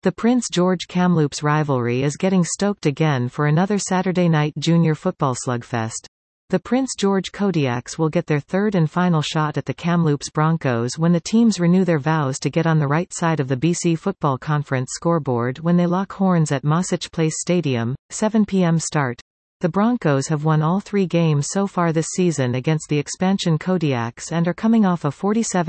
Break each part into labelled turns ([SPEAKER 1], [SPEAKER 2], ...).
[SPEAKER 1] The Prince George-Kamloops rivalry is getting stoked again for another Saturday night junior football slugfest. The Prince George Kodiaks will get their third and final shot at the Kamloops Broncos when the teams renew their vows to get on the right side of the BC Football Conference scoreboard when they lock horns at Mossach Place Stadium, 7 p.m. start. The Broncos have won all 3 games so far this season against the expansion Kodiaks and are coming off a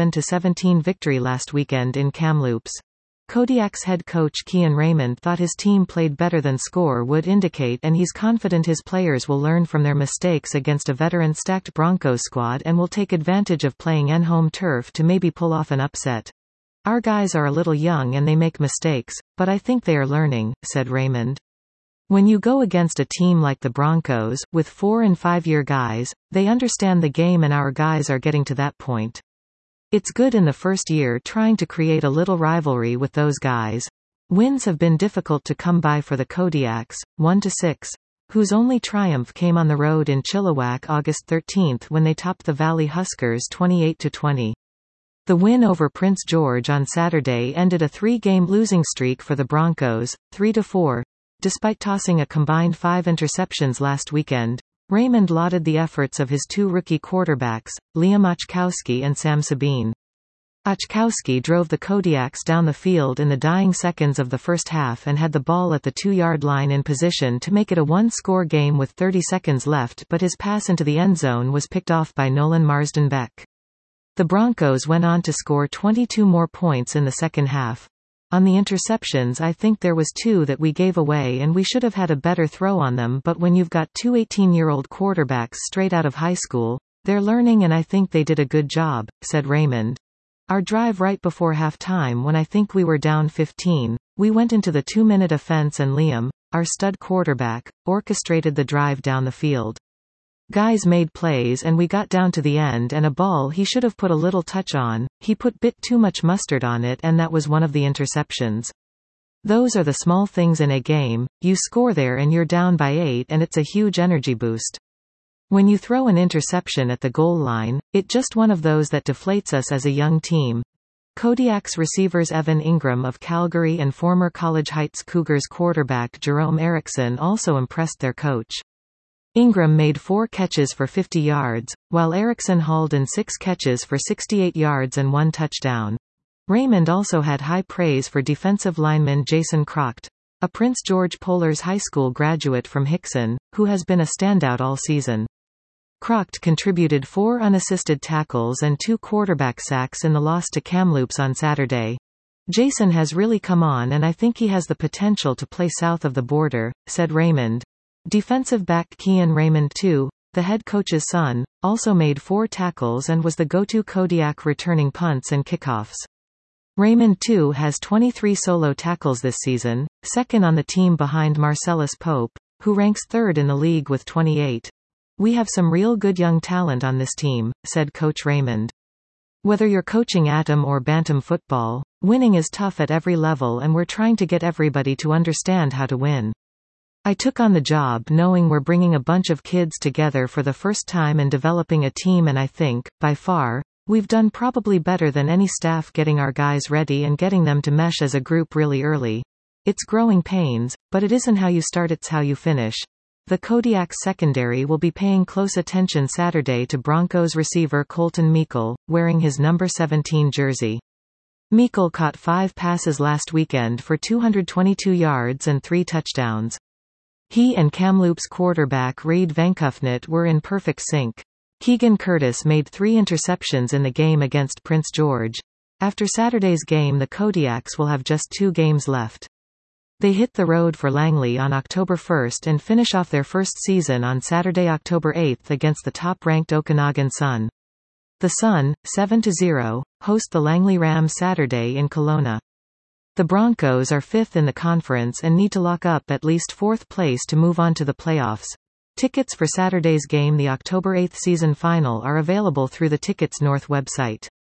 [SPEAKER 1] 47-17 victory last weekend in Kamloops. Kodiak's head coach Kian Raymond thought his team played better than score would indicate, and he's confident his players will learn from their mistakes against a veteran-stacked Broncos squad and will take advantage of playing en home turf to maybe pull off an upset. Our guys are a little young and they make mistakes, but I think they are learning, said Raymond. When you go against a team like the Broncos, with 4- and 5-year guys, they understand the game and our guys are getting to that point. It's good in the first year trying to create a little rivalry with those guys. Wins have been difficult to come by for the Kodiaks, 1-6, whose only triumph came on the road in Chilliwack August 13 when they topped the Valley Huskers 28-20. The win over Prince George on Saturday ended a 3-game losing streak for the Broncos, 3-4. Despite tossing a combined 5 interceptions last weekend, Raymond lauded the efforts of his 2 rookie quarterbacks, Liam Ochkowski and Sam Sabine. Ochkowski drove the Kodiaks down the field in the dying seconds of the first half and had the ball at the 2-yard line in position to make it a 1-score game with 30 seconds left, but his pass into the end zone was picked off by Nolan Marsden-Beck. The Broncos went on to score 22 more points in the second half. On the interceptions, I think there was 2 that we gave away and we should have had a better throw on them, but when you've got 2 18-year-old quarterbacks straight out of high school, they're learning and I think they did a good job, said Raymond. Our drive right before halftime, when I think we were down 15, we went into the 2-minute offense and Liam, our stud quarterback, orchestrated the drive down the field. Guys made plays and we got down to the end and a ball he should have put a little touch on, he put bit too much mustard on it and that was one of the interceptions. Those are the small things in a game, you score there and you're down by 8 and it's a huge energy boost. When you throw an interception at the goal line, it's just one of those that deflates us as a young team. Kodiak's receivers Evan Ingram of Calgary and former College Heights Cougars quarterback Jerome Erickson also impressed their coach. Ingram made 4 catches for 50 yards, while Erickson hauled in 6 catches for 68 yards and 1 touchdown. Raymond also had high praise for defensive lineman Jason Crocht, a Prince George Polars High School graduate from Hickson, who has been a standout all season. Crocht contributed 4 unassisted tackles and 2 quarterback sacks in the loss to Kamloops on Saturday. Jason has really come on and I think he has the potential to play south of the border, said Raymond. Defensive back Kian Raymond II, the head coach's son, also made 4 tackles and was the go-to Kodiak returning punts and kickoffs. Raymond II has 23 solo tackles this season, second on the team behind Marcellus Pope, who ranks 3rd in the league with 28. We have some real good young talent on this team, said Coach Raymond. Whether you're coaching Atom or Bantam football, winning is tough at every level and we're trying to get everybody to understand how to win. I took on the job knowing we're bringing a bunch of kids together for the first time and developing a team and I think, by far, we've done probably better than any staff getting our guys ready and getting them to mesh as a group really early. It's growing pains, but it isn't how you start, it's how you finish. The Kodiak secondary will be paying close attention Saturday to Broncos receiver Colton Meikle, wearing his number 17 jersey. Meikle caught 5 passes last weekend for 222 yards and 3 touchdowns. He and Kamloops quarterback Reid Venkufnit were in perfect sync. Keegan Curtis made 3 interceptions in the game against Prince George. After Saturday's game, the Kodiaks will have just 2 games left. They hit the road for Langley on October 1 and finish off their first season on Saturday, October 8 against the top-ranked Okanagan Sun. The Sun, 7-0, host the Langley Rams Saturday in Kelowna. The Broncos are 5th in the conference and need to lock up at least 4th place to move on to the playoffs. Tickets for Saturday's game, the October 8 season final, are available through the Tickets North website.